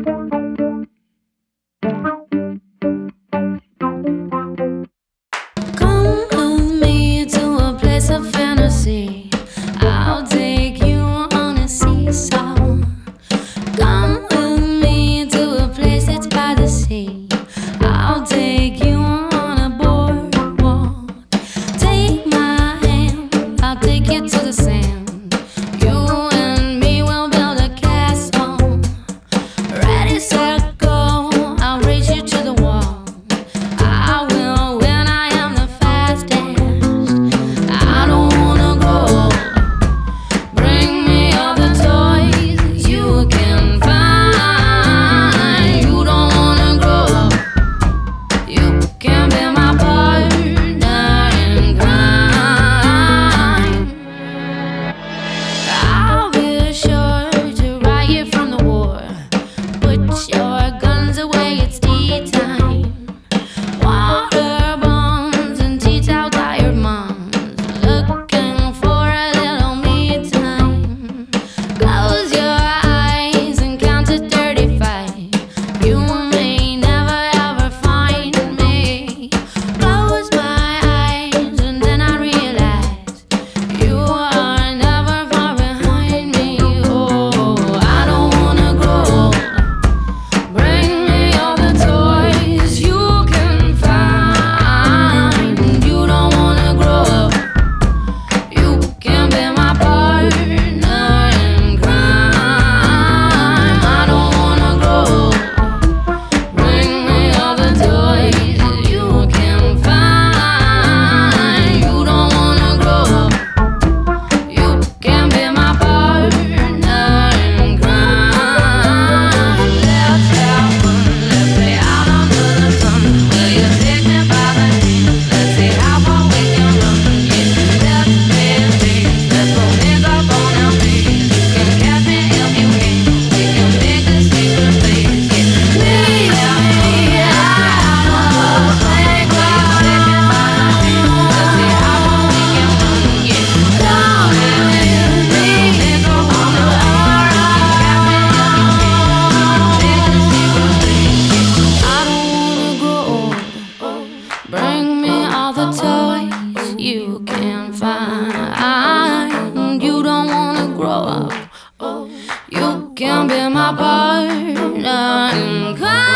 Come with me to a place of fantasy. I'll take you on a seesaw. Come with me to a place that's by the sea. I'll take you on a boardwalk. Take my hand, I'll take you to the sand. You and me will build a castle. Ready, set, go. I'll race you to the wall. I will when I am the fastest. I don't wanna grow old. Bring me all the toys you can find. You don't wanna grow up. You can be my partner in crime. I'll be sure to ride you from the war. Put your guns away, it's tea time. Water bombs and teach out tired moms. Looking for a little me time. Close your eyes and count to 35. You may never ever find me. Close my eyes and then I realize you are never far behind me. Oh, I don't wanna grow old. Bring me all the toys you can find. You don't wanna grow up. You can be my partner in crime. I don't wanna grow up. Bring me all the toys you can find. You don't wanna grow up. You can be my partner in crime. Let's have fun. Let's play out under the sun. Will you take me by the hand? Let's see how far we can run. Yeah, let's play safe. Let's go make up on our face. You can catch me if you can. We can make a secret place. Yeah, me out of the snake. Will you take me by the hand? Let's see how far we can run. Yeah, come with me. Make up on the floor. You can catch me if you can. Make a secret place. Yeah, I don't wanna grow old. Bring me all the toys you can find. You don't wanna grow up. You can be my partner in crime.